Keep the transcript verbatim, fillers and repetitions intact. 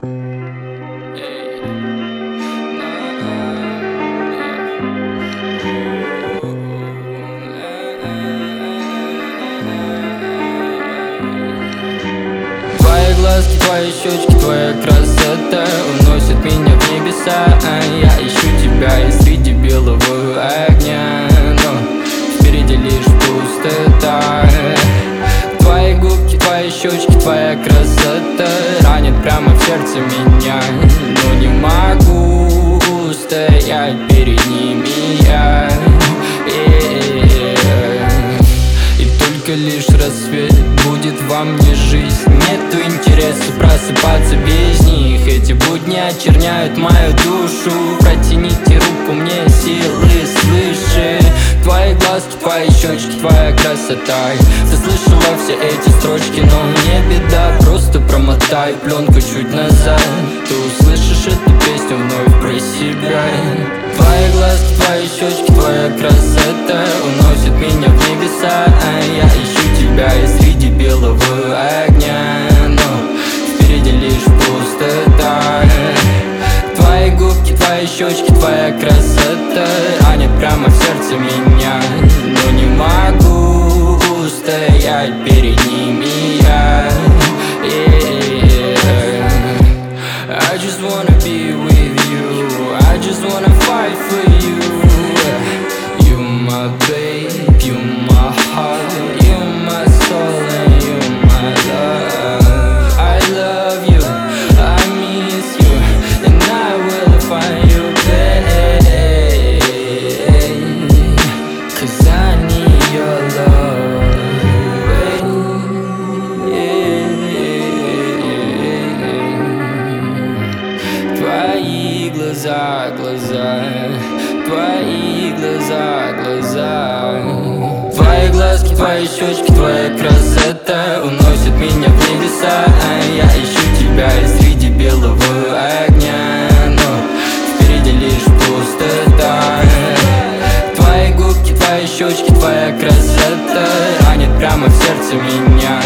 Твои глазки, твои щечки, твоя красота уносит меня в небеса. А я ищу тебя и среди белого огня, но впереди лишь пустота. Твои губки, твои щечки, твоя красота ранит прямо в сердце меня, но не могу устоять перед ними я. И только лишь рассвет будет во мне жизнь. Нету интереса просыпаться без них. Эти будни очерняют мою душу. Протяните руку, мне силы свыше. Твои глазки, твои щечки, твоя красота. Ты слышала все эти строчки, но не беда. Просто промотай пленку чуть назад. Ты услышишь эту песню вновь про себя. Твои глазки, твои щечки, твоя красота уносит меня в небеса. А я ищу тебя и среди белого огня, но впереди лишь пустота. Твои губки, твои щечки, твоя красота ранит прямо в сердце меня, но не могу устоять перед ними я. I just wanna be with you, I just wanna fight for you. You my babe, you my heart, you my soul and you my love. I love you, I miss you, and I will find you, babe, 'cause I need your love, babe. Твои глаза, глаза, твои глаза, глаза. Твои глазки, твои щечки, твоя красота уносит меня в небеса. А я ищу тебя и среди белого огня, но впереди лишь пустота. Твои губки, твои щечки, твоя красота ранит прямо в сердце меня,